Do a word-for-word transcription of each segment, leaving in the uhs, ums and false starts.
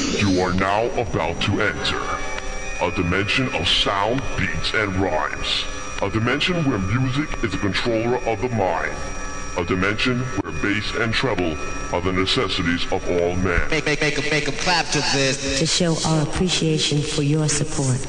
You are now about to enter a dimension of sound, beats, and rhymes. A dimension where music is a controller of the mind. A dimension where bass and treble are the necessities of all men. Make, make, make, make them clap to this. To show our appreciation for your support.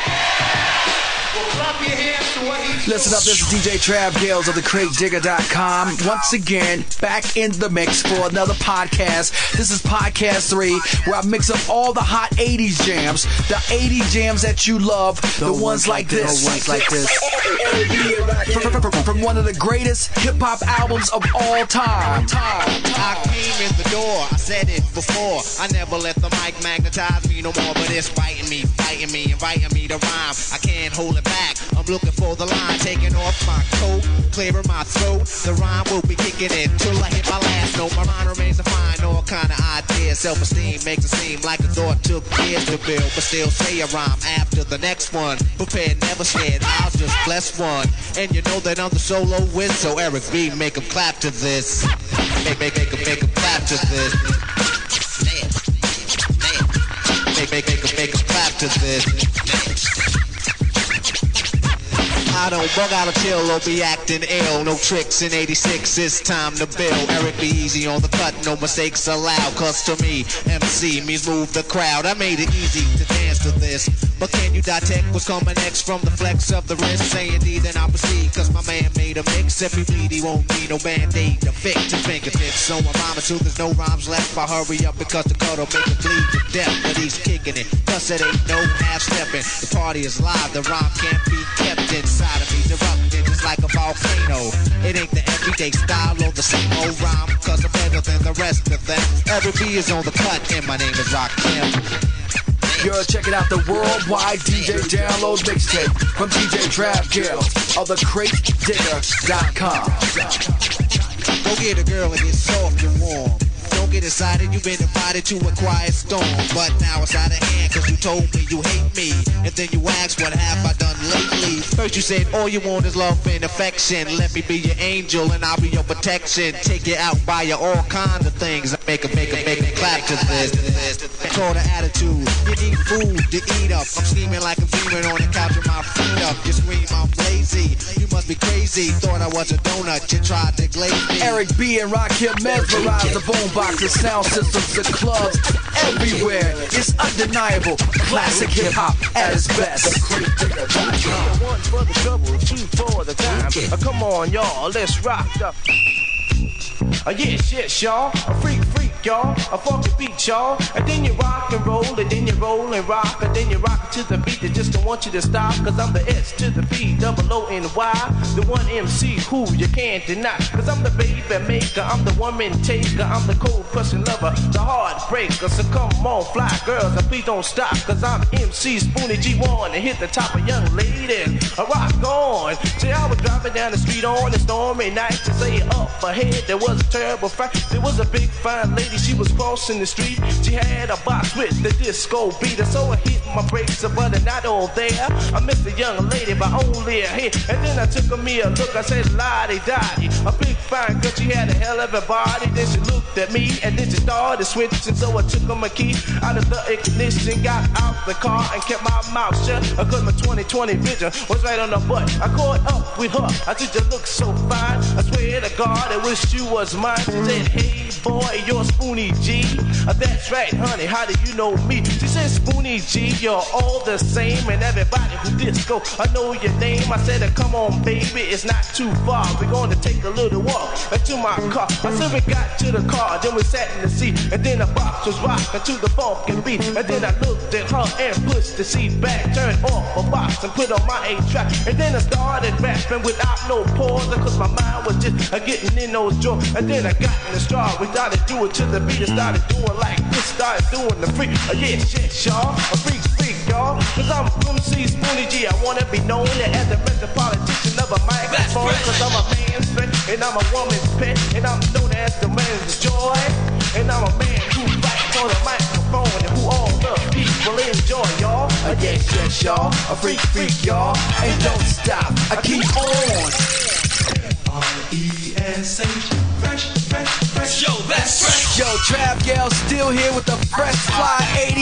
Listen up, this is D J Trav Gales of the crate digger dot com. Once again, back in the mix for another podcast. This is podcast three, where I mix up all the hot eighties jams, the eighties jams that you love, the, the ones, ones like this, the ones like this. From, from, from one of the greatest hip-hop albums of all time. I came in the door, I said it before. I never let the mic magnetize me no more, but it's biting me, fighting me, inviting me to rhyme. I can't hold it back, I'm looking for the line, taking off my coat, clearing my throat. The rhyme will be kicking in till I hit my last note. My mind remains a fine, all kind of ideas. Self-esteem makes it seem like a thought took years to build, but still say a rhyme after the next one. Prepared, never scared, I'll just bless one. And you know that I'm the solo win, so Eric B, make him clap to this. Make, make, make him, make him clap to this. Make, make, make him, make him clap to this. I don't bug out of chill or be acting ill. No tricks in eighty-six, it's time to build. Eric be easy on the cut, no mistakes allowed. Cause to me, M C means move the crowd. I made it easy to dance to this. But can you detect what's coming next from the flex of the wrist? Say indeed, then I'll proceed. Cause my man made a mix. If he bleed, he won't need no band-aid to fix his fingertips. So I'm rhyming till there's no rhymes left. I hurry up because the cut'll make it bleed to death. But he's kicking it, cause it ain't no half-stepping. The party is live, the rhyme can't be kept inside of me, erupting just like a volcano. It ain't the everyday style or the same old rhyme, cause I'm better than the rest of them. Every B is on the cut, and my name is Rakim. You're checking out the worldwide D J download mixtape from D J Trav Gales of the crate digger dot com. Go get a girl and get soft and warm. Don't get excited, you've been invited to a quiet storm. But now it's out of hand, cause you told me you hate me. And then you asked, what have I done lately? First you said, all you want is love and affection. Let me be your angel and I'll be your protection. Take you out, buy you all kind of things. Make a, make a, make a clap to this. Call the attitude, you need food to eat up. I'm scheming like I'm dreaming on the couch with my feet up. You scream, I'm lazy, you must be crazy. Thought I was a donut, you tried to glaze me. Eric B and Rakim mesmerize the boombox, the sound systems, the clubs, everywhere. It's undeniable, classic hip-hop at its best. One for the trouble, two for the time. Uh, come on, y'all, let's rock the... Uh, yes, yes, y'all. A freak, freak, y'all. A funky beat, y'all. And then you rock and roll, and then you roll and rock, and then you rock to the beat that just don't want you to stop. Cause I'm the S to the B, double O and Y. The one M C who you can't deny. Cause I'm the baby maker, I'm the woman taker, I'm the cold crushing lover, the heartbreaker. So come on, fly girls, and please don't stop. Cause I'm M C Spoonie G one and hit the top of young ladies. I rock on. See, I was driving down the street on a stormy night to say up ahead there was a terrible fight. There was a big fine lady, she was crossing the street. She had a box with the disco beater, so I hit my brakes, but I'm not all there. I missed the young lady by only a hit, and then I took me a look. I said, "Lottie-dottie," a big fine girl, she had a hell of a body. Then she looked at me, and then she started switching. So I took my key out of the ignition, got out the car, and kept my mouth shut. Cause my twenty twenty vision was right on the butt. I caught up with her. I said, "You look so fine. I swear to God, I wish you was mine." She said, "Hey boy, you're Spoonie G." Uh, that's right, honey, how do you know me? She said, "Spoonie G, you're all the same. And everybody who disco, I know your name." I said, "Come on, baby, it's not too far. We're going to take a little walk to my car." I said, we got to the car, then we sat in the seat, and then the box was rocking to the funky beat. And then I looked at her and pushed the seat back, turned off a box and put on my eight track. And then I started rapping without no pause, cause my mind was just uh, getting in those joints. And then I got in the straw, we started doing to the beat, and started doing like this, started doing the freak. Uh, yes, yes, y'all, a freak, freak, y'all. Cause I'm M C Spoonie G, I wanna be known as the metropolitan of a microphone. Cause I'm a man's friend, and I'm a woman's pet, and I'm known as the man's joy. And I'm a man who fights for the microphone, and who all the people enjoy, y'all. Uh, yes, yes, y'all, a freak, freak, y'all. And don't stop, I keep on. R E S H, fresh, fresh, fresh. Yo, that's fresh. Yo, Trav Gale still here with the fresh fly eighty.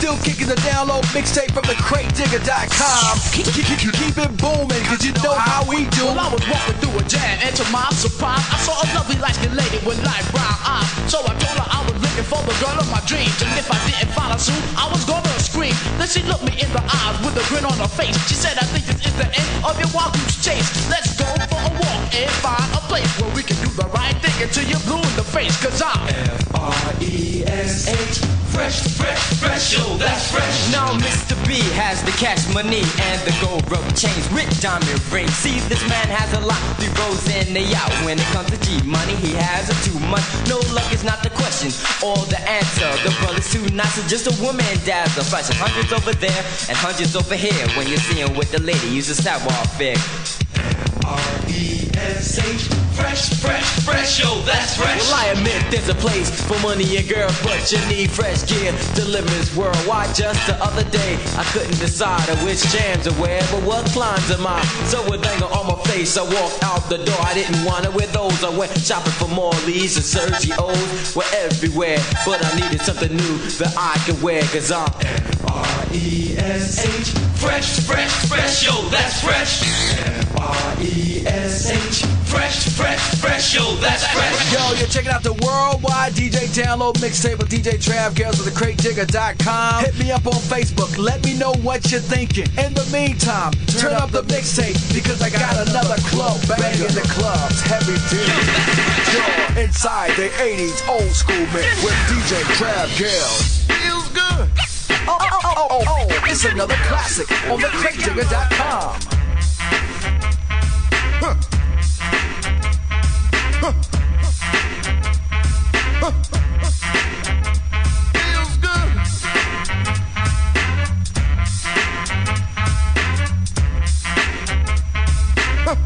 Still kicking the download mixtape from the crate digger dot com. Keep, keep, keep, keep it booming, cause you know how we do. Well, I was walking through a jam, and to my surprise, I saw a lovely light-skinned lady with light brown eyes. So I told her I was looking for the girl of my dreams, and if I didn't follow suit, I was gonna scream. Then she looked me in the eyes with a grin on her face. She said, I think this is the end of your wild goose chase. Let's go for a walk and find a place where we can do the right thing until you're blue in the face. Cause I'm F R E S H, fresh, fresh, fresh, yo, that's fresh. Now Mister B has the cash money and the gold rope chains with diamond rings. See, this man has a lot, three rows in the yacht. When it comes to G money, he has a too much. No luck is not the question or the answer. The brother's too nice, it's just a woman dazzle. Flashing hundreds over there and hundreds over here. When you see him with the lady, use a savoir faire. R E S H, fresh, fresh, fresh, yo, that's fresh. Well, I admit there's a place for money and girls, but you need fresh gear. Deliverance worldwide. Just the other day, I couldn't decide on which jams to wear, but what climbs am I? So with anger on my face, I walked out the door. I didn't want to wear those. I went shopping for Morley's and Sergio's. Were everywhere, but I needed something new that I could wear, cause I'm F R E S H, fresh, fresh, fresh, yo, that's fresh. F R E S H, fresh, fresh, fresh, yo, that's fresh. Yo, you're checking out the worldwide D J download mixtape of D J Trav Gales of the crate digger dot com. Hit me up on Facebook. Let me know what you're thinking. In the meantime, turn up the mixtape because I got another club bang in the clubs. Heavy duty. You're inside the eighties old school mix with D J Trav Gales. Feels good. Oh, oh, oh, oh, oh, it's another classic on the crate digger dot com. Huh. Huh. Huh. Feels good. Huh.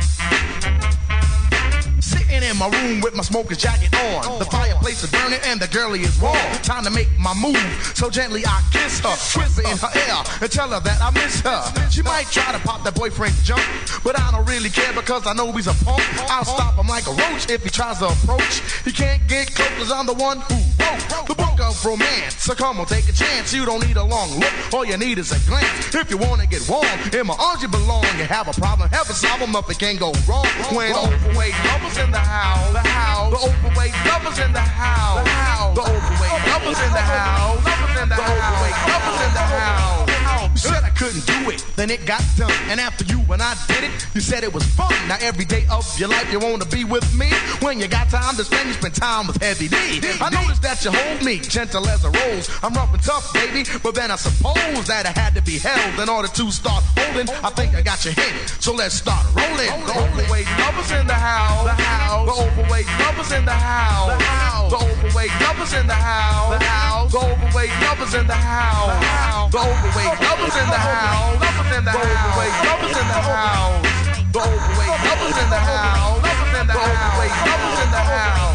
Sitting in my room with my smoker's jacket on. The fireplace is burning and the girlie is warm. Time to make my move. So gently I kiss her, whisper in her ear, and tell her that I miss her. She might try to pop that boyfriend's jump, but I don't really care because I know he's a punk. I'll stop him like a roach if he tries to approach. He can't get close cause I'm the one who wrote the book of romance. So come on, take a chance. You don't need a long look, all you need is a glance. If you wanna get warm, in my arms you belong. You have a problem, have a problem, nothing can go wrong. When overweight lovers in the house, the house, the overweight lovers in the house, the house, the overweight lovers in the house, lovers in the overweight lovers in the house. You said I couldn't do it, then it got done. And after you, when I did it, you said it was fun. Now every day of your life you wanna be with me. When you got time to spend, you spend time with Heavy D. I noticed that you hold me gentle as a rose. I'm rough and tough, baby, but then I suppose that I had to be held in order to start holding. I think I got your hit, so let's start rolling. The overweight lovers in the house, the house. The overweight lovers in the house, the house. The overweight lovers in the house, the house. The overweight lovers in the house, the house. The overweight lovers in the house, lovers in the house. The overweight lovers in the house, the overweight lovers in the house, lovers in the house. The overweight lovers in the house.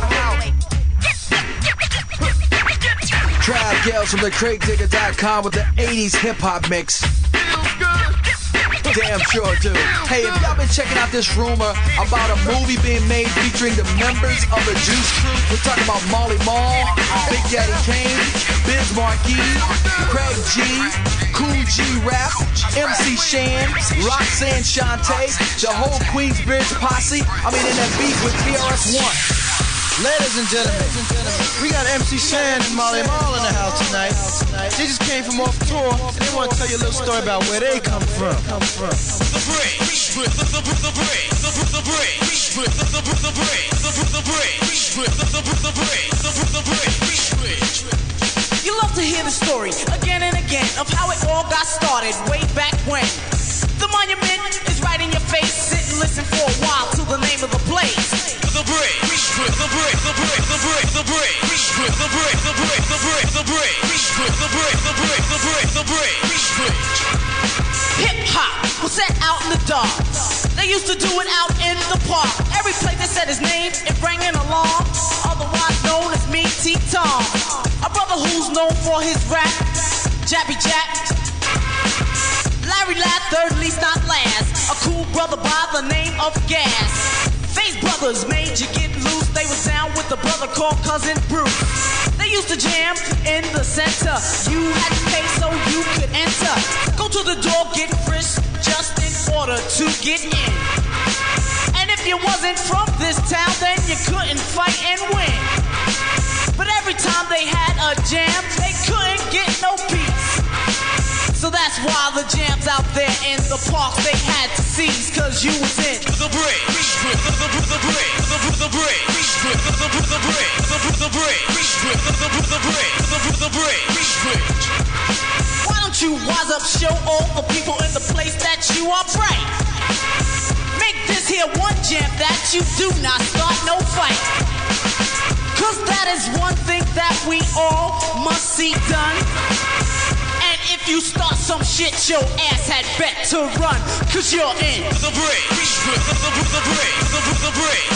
Trav Gales from the crate digger dot com with the eighties hip hop mix. Damn sure do. Hey, if y'all been checking out this rumor about a movie being made featuring the members of the Juice Crew, we're talking about Marley Marl, Big Daddy Kane, Biz Markie, Craig G, Cool G Rap, M C Shan, Roxanne Shante, the whole Queensbridge posse. I mean, in that beat with T R S one. Ladies and gentlemen, we got M C Shan and Marley Marl in the house tonight. They just came from off tour, and they want to tell you a little story about where they come from. Come from. The break, the break, the break, the break, the break, the break, the break, the break, the break. You love to hear the story again and again of how it all got started way back when. The monument is right in your face. Sit and listen for a while till the name of the place. The break, the break, the break, the break, the break, the break, the break, the break, the break, the break, the break, the break, the break, the break. Hip hop was set out in the dark. They used to do it out in the park. Every place they said his name, it rang an alarm. Otherwise known as me, T-Tom. A brother who's known for his rap, Jabby Jack. Larry Ladd, third least not last. A cool brother by the name of Gas. Face Brothers made you get loose. They was down with a brother called Cousin Bruce. They They used to jam in the center. You had to pay so you could enter. Go to the door, get frisked just in order to get in. And if you wasn't from this town, then you couldn't fight and win. But every time they had a jam, they couldn't get no peace. So that's why the jams out there in the parks they had to seize, cause you was in the break, the break, the break, the break, the break, the break, the break, the break. Why don't you wise up, show all the people in the place that you are bright? Make this here one jam that you do not start no fight. Cause that is one thing that we all must see done. And if you start some shit, your ass had bet to run, cause you're in the break, the break, the break, the break, the break,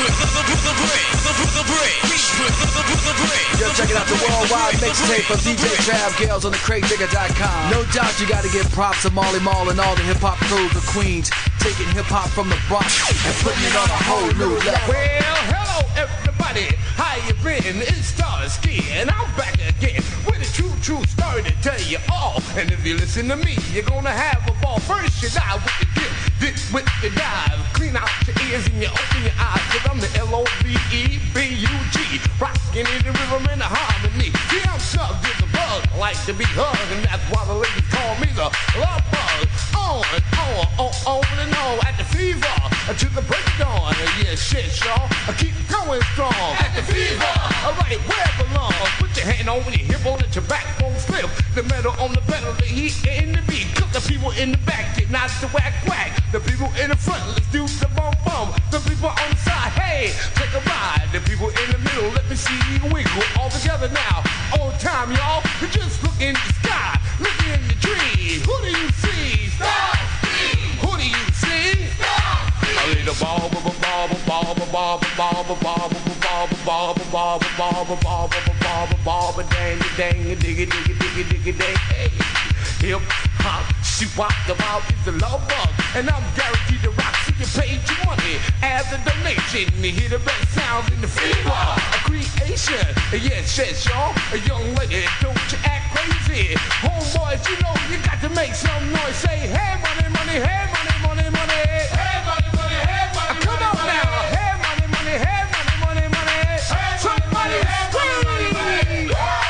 the break, the break. Yo, check it out, the worldwide mixtape of D J Trav Gales on the Craig Digger dot com. No doubt you gotta give props to Marley Marl and all the hip-hop crews of Queens, taking hip-hop from the Bronx and putting it on a whole new level. Well, hello everybody, how you been? It's Starsky, and I'm back again with a true, true story to tell you all. And if you listen to me, you're gonna have a ball. First you dive with the dip, dip with the dive. Clean out your ears and you open your eyes, cause I'm the L O V E B U G, rockin' in the rhythm and the harmony. See, I'm sucked in the bug, like to be hugged, and that's why the ladies call me the love bug. On and on, on, on and on, at the fever, to the break of dawn. Yeah, shit, y'all, I keep going strong. At the fever, alright, where it belongs. Put your hand on your hip, on your back, won't slip. The metal on the pedal, the heat in the beat. Cook the people in the back, get not the whack whack. The people in the front, let's do the bum bum. The people on the side, hey, take a ride. The people in the middle, let me see you wiggle. All together now, all time, y'all. Just look in the sky, look in the tree. Who do you see? Stop. Who do you see? Stop. A little ball, ball, ball, ball, ball, ball, ball, ball, ball, ball, ball, ball, ball, ball, ball, ball, dang, dang, diggy, diggy, diggy, diggy, dang. Hip hop, shoot out the ball is the love bug, and I'm guaranteed to rock. So you paid your money as a donation to hear the best sounds in the fever. A creation, yes, yes, y'all. A young lady, don't you act crazy. Homeboys, you know you got to make some noise. Say, hey, money, money, hey, money, money, money. Hey, money, money, hey, money, come on now. Hey, money, money, hey, money, money, money. Somebody scream.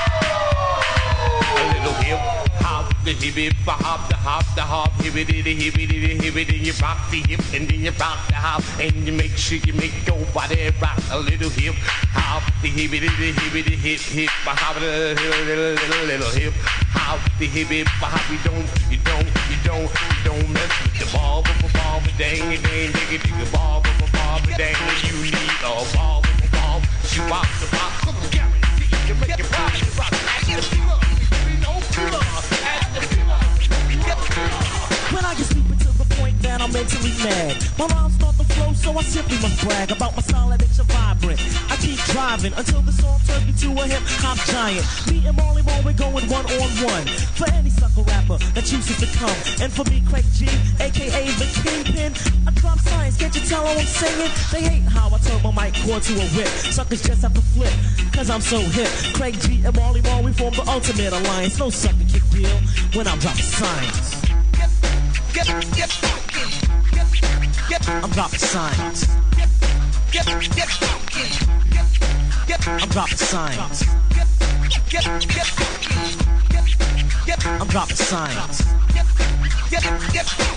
A little hip hop, the hip hip hop, the hop, the hop, hip it, hip it, hip it, hip it, and you rock the hip, and then you rock the hop, and you make sure you make your body rock. A little hip hop, the hip it, hip it, hip hip hop, the little little little hip hop, the hip hip hop. You don't, you don't, you don't, you don't mess with the ball, ball, ball, dang, dang, dang, dang, ball, ball, ball, dang. You need a ball, ball, ball, shoot out the ball. Come on, guarantee you make your body rock. At the fever, we know fever. At the fever. When I get stupid to the point that I'm mentally mad, my rhymes start to flow, so I simply must brag about my style that makes you vibrant. I keep driving until the song turns me to a hip hop giant. Me and Marley Marl, we're going one on one for any sucker rapper that chooses to come. And for me, Craig G, aka the Kingpin, I drop science. Can't you tell how I'm singing? They hate how I turn my mic cord to a whip. Suckers just have to flip, cause I'm so hip. Craig G and Marley Marl, we form the ultimate alliance. No sucker kick deal when I'm dropping science. Get, get, get, get, I'm dropping science. Get, get, get, get, I'm dropping science. Get, get, get, get, I'm dropping science. Get, get,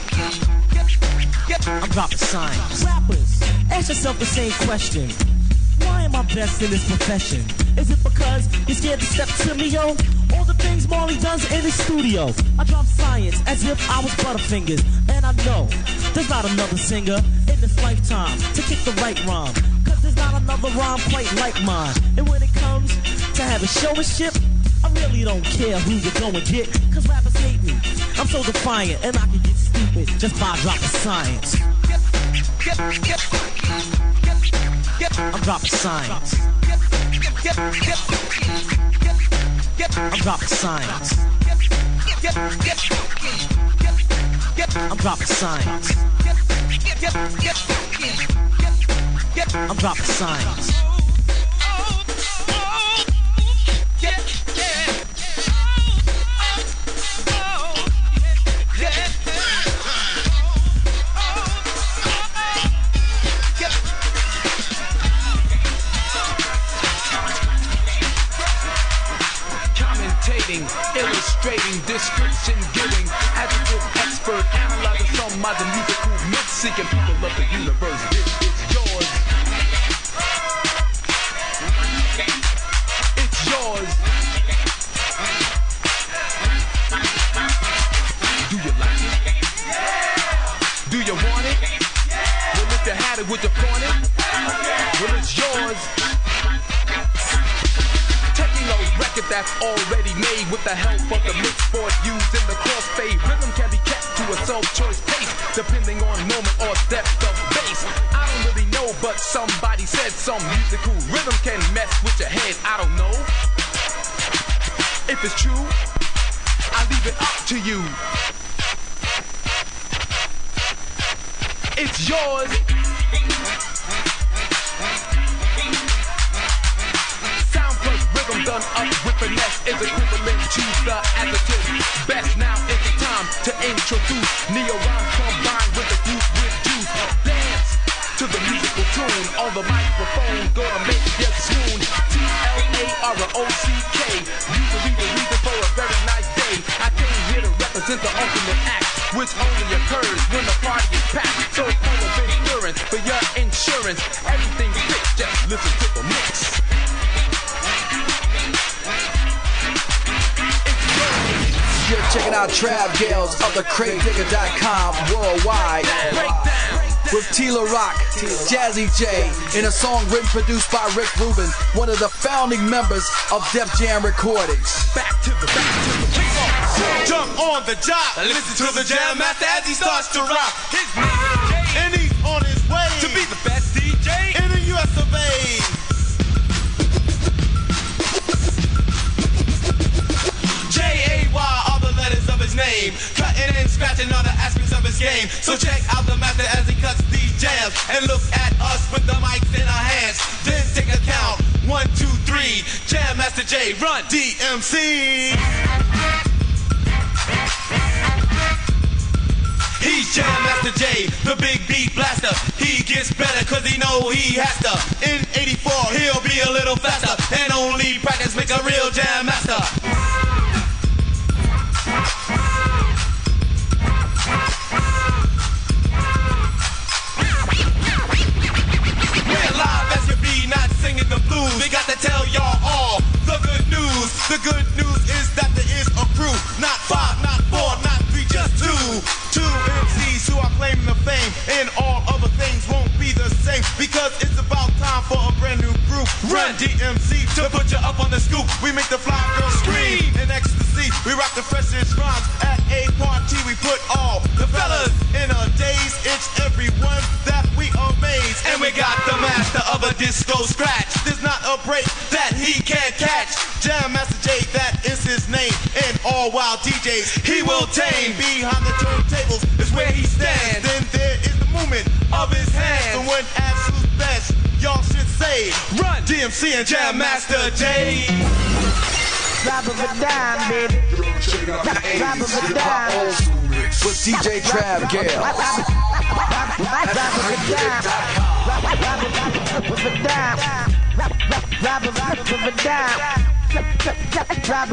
get, get, I'm dropping science. Rappers, ask yourself the same question. Why am I best in this profession? Is it because you're scared to step to me, yo? All the things Marley does in his studio. I drop science as if I was Butterfingers. And I know there's not another singer in this lifetime to kick the right rhyme. Cause there's not another rhyme quite like mine. And when it comes to having showmanship, I really don't care who you go and get. Cause rappers hate me. I'm so defiant and I can get stupid just by dropping science. Get, get, get, get, I'm dropping science. Get, get, get, get, I'm dropping science. Get, get, get, get, I'm dropping science. Get, get, get, get, I'm dropping science. imitating, illustrating, description giving, adjective expert, analyzing some of the musical mix, seeking people of the universe. This is yours. It's yours. Do you like it? Do you want it? Well, if you had it, would you flaunt it? Well, it's yours. Taking a record that's already made with the help of the mix board used in the crossfade. Rhythm can be kept to a self-choice pace, depending on moment or depth of bass. I don't really know, but somebody said some musical rhythm can mess with your head. I don't know if it's true. I leave it up to you. It's yours. Sound plus rhythm done up with finesse is equivalent to the adjective best. Now it's time to introduce neo-rhymes combined with the group with juice. Dance to the musical tune on the microphone, gonna make you swoon. T L A R O C K. Usually the reason for a very nice day. I came here to represent the ultimate act, which only occurs when the party is packed. So full of endurance for your insurance. Everything fixed, just listen to the mix. You're checking out Trav Gales of the Craig Digger dot com worldwide. With Tila Rock, Jazzy J, in a song written produced by Rick Rubin, one of the founding members of Def Jam Recordings. Back to the back to the kick. Jump on the job, listen to the Jam Master as he starts to rock. His name is Jay, and he's on his way to be the best D J in the U S of A. J A Y are the letters of his name, cutting and scratching all the aspects of his game. So check out the master as he cuts these jams, and look at us with the mics in our hands. Then take a count, one, two, three. Jam Master J, run D M C. He's Jam Master J, the big beat blaster. He gets better cause he know he has to. In eighty-four, he'll be a little faster, and only practice makes a real Jam Master. We're live as you be, not singing the blues. We got to tell y'all all the good news. The good news is that there is a crew, not five, not four, not three, just two. Two M Cs who are claiming the fame, and all other things won't be the same, because it's about time for a brand new group. Run D M C to put you up on the scoop. We make the fly girls scream in ecstasy. We rock the freshest rhymes at a party. We put all the fellas in a daze. It's everyone that we amaze. And we got the master of a disco scratch. There's not a break that he can't catch. Jam Master J, that is his name. And all wild D Js he will tame. Behind the turntables is where he stands. Then there is the movement of his hands. And when absolute best, y'all should say, run D M C and Jam Master J. Drop of a dime, baby. Drop of a dime. With D J Trav Gale. Drop of a dime. Drop of a dime. Drop of a dime. Drop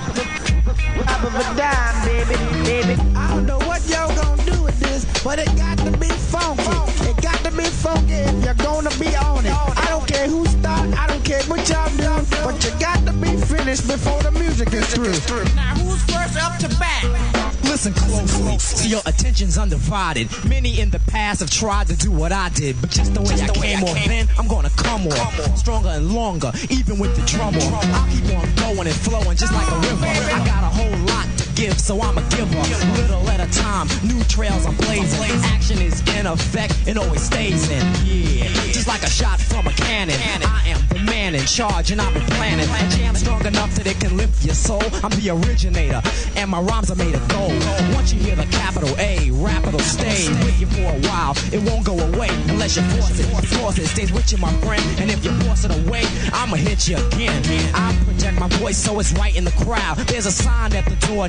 of a dime, baby, baby. I don't know what y'all gonna do with this, but it got to be funky. It got to be funky if you're gonna be on it. I don't care who start, I don't care what y'all do, but you got to be finished before the music is through. Now who's first up to bat? Listen closely, see your attention's undivided. Many in the past have tried to do what I did, but just the way I came off then, I'm gonna come on. Stronger and longer, even with the drum on. I'll keep on going and flowing just like a river. I got a whole lot to give, so I'm a giver. Little at a time, new trails I'm blazing. Action is in effect and always stays in. Yeah, just like a shot from a cannon. I am the man in charge and I've been planning. A jam strong enough that it can lift your soul. I'm the originator and my rhymes are made of gold. Once you hear the capital A, rap it'll stay with you for a while. It won't go away unless you force it. Because it stays with you, my friend. And if you force it away, I'ma hit you again. I project my voice so it's right in the crowd. There's a sign at the door, no fight.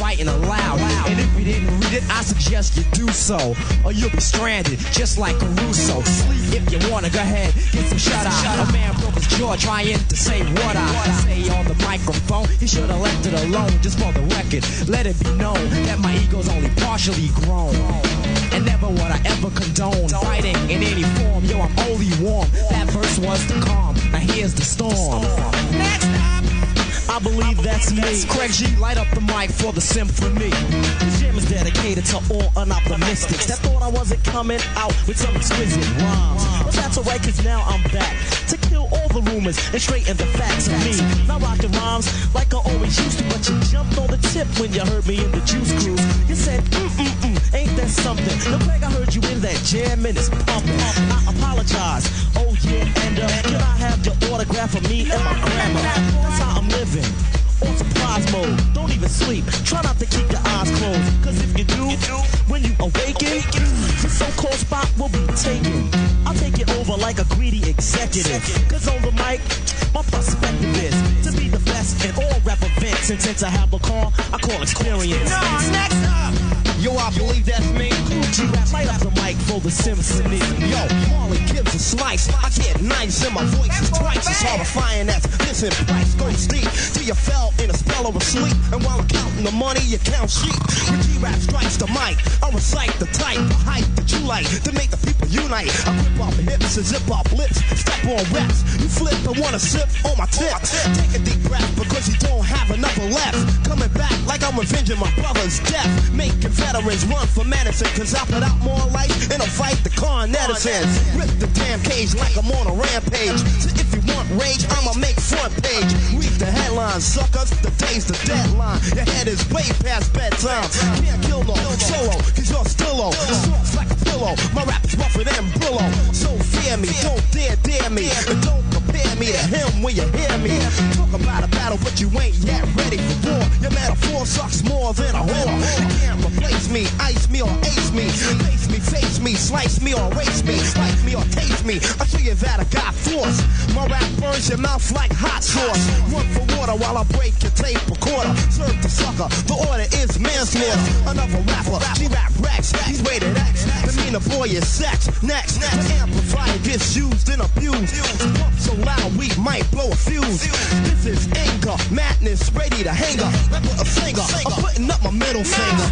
writing aloud. And if you didn't read it, I suggest you do so, or you'll be stranded, just like Caruso. Sleep if you wanna, go ahead, get some shut eye. A man broke his jaw trying to say what I say on the microphone. He should have left it alone, just for the record. Let it be known that my ego's only partially grown. And never would I ever condone fighting in any form. Yo, I'm only warm. That verse was the calm. Now here's the storm. Next up, I believe that's me. Craig G, light up the mic for the symphony. This jam is dedicated to all unoptimistics that thought I wasn't coming out with some exquisite rhymes. But that's alright, cause now I'm back to kill all the rumors and straighten the facts of me. Not rocking rhymes like I always used to, but you jumped on the tip when you heard me in the Juice Cruise. You said, mm-mm-mm, ain't that something? The Craig, I heard you in that jam and it's pumping. I apologize, oh yeah, and uh, can I have your autograph for me and my grandma? That's how I'm living. On surprise mode, don't even sleep. Try not to keep your eyes closed, cause if you do, when you awaken, the so-called spot will be taken. I'll take it over like a greedy executive, cause on the mic, my perspective is to be the best in all rap events. And since I have a car, I call experience. No, next up, yo, I believe that's me. G-Rap, light up the mic for the symphony. Yo, Marley gives a slice. I get nice and my voice is twice as horrifying as this in price goes deep till you fell in a spell of a sleep. And while I'm counting the money, you count sheep. When G-Rap strikes the mic, I recite the type of hype that you like to make the people unite. I grip off hips and zip off lips, step on reps. You flip and wanna sip on my tip. Take a deep breath because you don't have another left. Coming back like I'm avenging my brother's death. Making veterans run for medicine, cause I put out more life in a fight the con netizens. Rip the damn cage like I'm on a rampage. So if you want rage, I'ma make front page. Read the headlines, suckers, the day's the deadline. Your head is way past bedtime. Can't kill no solo, cause you're still low. Soft's like a pillow, my rap is rougher than Brillo. So fear me, don't dare dare me, and don't compare me to him when you hear me. Talk about a battle, but you ain't yet ready for war. Your metaphor sucks more than a whore. You can't replace me, ice me or ace me. Face me, face me, slice me or erase me. Slice me or taste me, I'll show you that I got force. My rap burns your mouth like hot sauce. Run for water while I break your tape recorder. Serve the sucker, the order is manslaughter. Another rapper, G-Rap Rex, he's rated X. The meaner boy is sex. Next, the amplifier gets used and abused. Pump so loud we might blow a fuse. This is anger, madness, ready to hang up. Rapper a singer, I'm putting up my middle finger.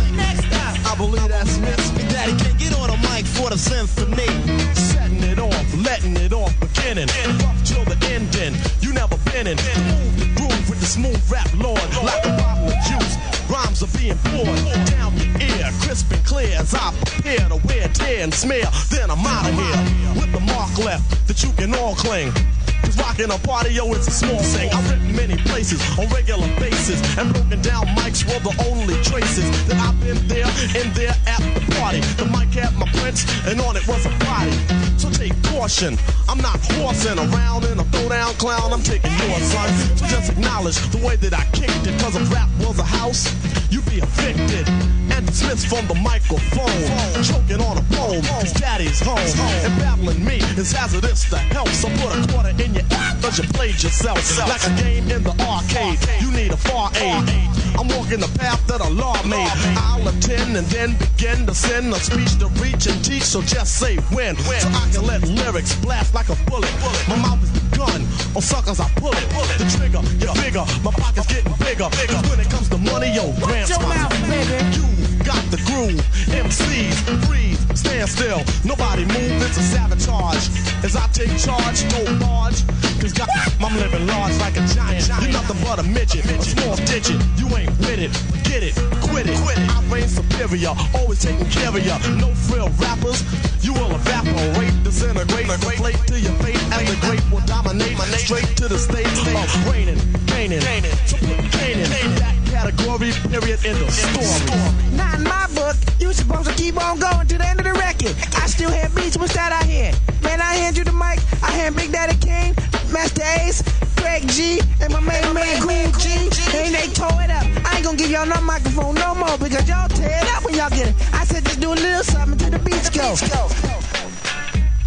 I believe that's Smith. Big Daddy can't get on the mic for the symphony. Setting it off, letting it off, beginning. Rough till the ending, you never been in. Move the groove with the smooth rap lord. Like a bottle of juice, rhymes are being poured down your ear, crisp and clear as I prepare to wear, tear and smear. Then I'm out of here with the mark left that you can all cling. Cause rocking a party, yo, it's a small thing. I've written many places on regular basis, and broken down mics were the only traces that I've been there and there at the party. The mic had my prints, and on it was a body. So take caution, I'm not horsing around in a throwdown clown. I'm taking yours, son. So just acknowledge the way that I kicked it. Cause if rap was a house, you'd be evicted and dismissed from the microphone. Choking on a poem, cause daddy's home. And battling me is hazardous to health. So put a quarter in your ass, cause you played yourself. Like a game in the arcade, you need a far aid. I'm walking the path that a law made. I'll attend and then begin to send a speech to reach and teach. So just say when, so I can let lyrics blast like a bullet. My mouth is the gun, on suckers I pull it. The trigger, get bigger, my pocket's getting bigger. Cause when it comes to money, yo, grants my mouth, baby. You got the groove, M Cs, freeze, stand still. Nobody move, it's a sabotage. As I take charge, no barge. Cause God, I'm living large like a giant. You're nothing but a midget, a small digit. You ain't with it, get it, quit it. I reign superior, always taking care of ya. No frill rappers, you will evaporate, disintegrate, deflate to your fate. As the great will dominate, straight to the stage of reigning, gaining. So put Cain in that category, period, in the story. Not in my book. You supposed to keep on going to the end of the record. I still have beats. What's that I hear? Man, I hand you the mic. I hand Big Daddy Kane, Master Ace, Craig G, and my main man Cool G. And they tore it up. I ain't gonna give y'all no microphone no more because y'all tear it up when y'all get it. I said just do a little something to the beats go.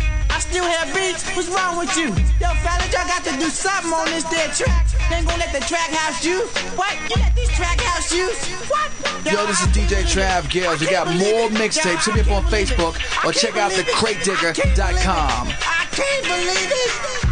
still have beats? What's wrong with you? Yo, fellas, y'all got to do something on this there track. They ain't gonna let the track house you. What? You let these track house you? What? Yo, this is D J Trav Gales. We got more mixtapes. Hit me up on Facebook or check out the crate digger dot com. I can't believe it.